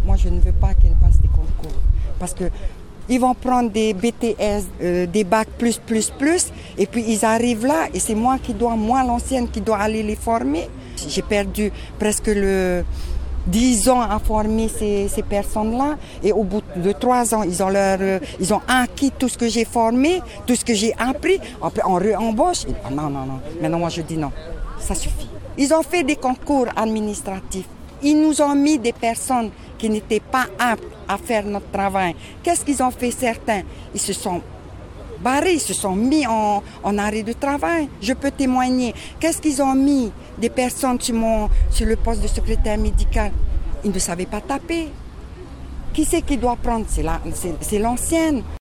Moi, je ne veux pas qu'elle passe des concours. Parce que ils vont prendre des BTS, des bacs plus, et puis ils arrivent là, et c'est moi l'ancienne, qui dois aller les former. J'ai perdu presque 10 ans à former ces personnes-là, et au bout de 3 ans, ils ont acquis tout ce que j'ai formé, tout ce que j'ai appris. Après, on réembauche. Non. Maintenant, moi, je dis non, ça suffit. Ils ont fait des concours administratifs. Ils nous ont mis des personnes qui n'étaient pas aptes à faire notre travail. Qu'est-ce qu'ils ont fait certains? Ils se sont barrés, ils se sont mis en arrêt de travail. Je peux témoigner. Qu'est-ce qu'ils ont mis? Des personnes sur le poste de secrétaire médical. Ils ne savaient pas taper. Qui c'est qui doit prendre? C'est l'ancienne.